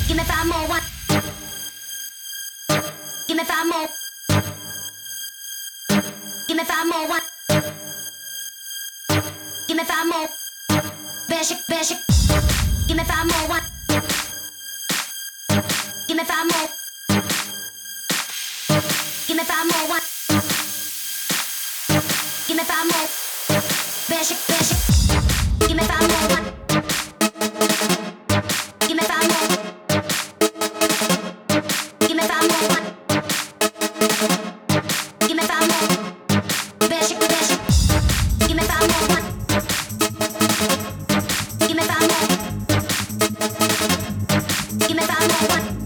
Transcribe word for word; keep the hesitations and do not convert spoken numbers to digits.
Give me five more. One. Give me five more. Give me five more. One. Give me five more. Basic, basic. Give me five more. One. Give me five more. Give me five more. One. Give me five more. Basic, basic. Give me five more. One. Give me five more. Give me five more. One. Give me five more. Basic, basic. Give me five more. One. Give me five more. Give me five more. One.